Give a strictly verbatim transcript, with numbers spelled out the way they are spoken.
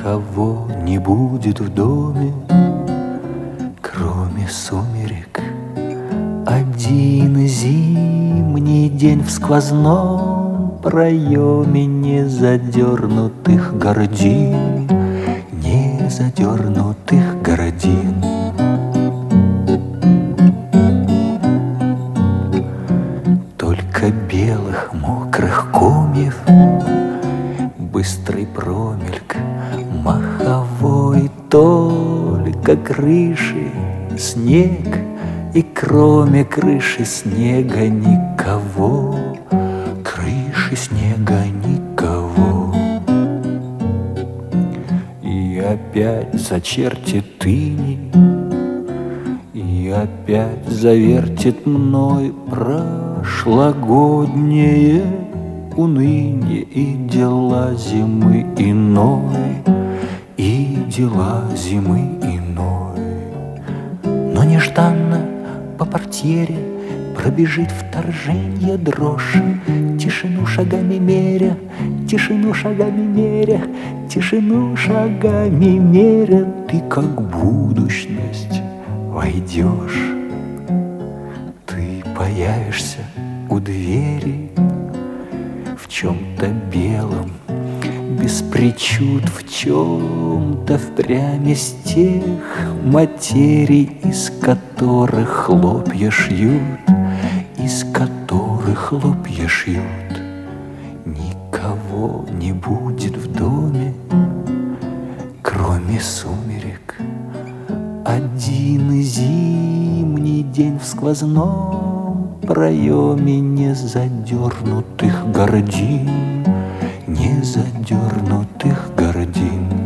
Никого не будет в доме, кроме сумерек. Один зимний день в сквозном проеме незадернутых гордин, незадернутых гордин. Только белых мокрых комьев, быстрый промельк маховой, только крыши снег, и кроме крыши снега никого, крыши снега никого. И опять зачертит иней, и опять завертит мной прошлогоднее уныние и дела зимы иной, и дела зимы иной. Но нежданно по портьере пробежит вторженье дрожь, тишину шагами меря, тишину шагами меря, тишину шагами меря. Ты как будущность войдешь, ты появишься у двери в чем-то белом, без причуд, в чем-то впрямь из тех материй, из которых хлопья шьют, из которых хлопья шьют. Никого не будет в доме, кроме сумерек. Один зимний день в сквозном проеме незадернутых гордин, незадернутых гордин.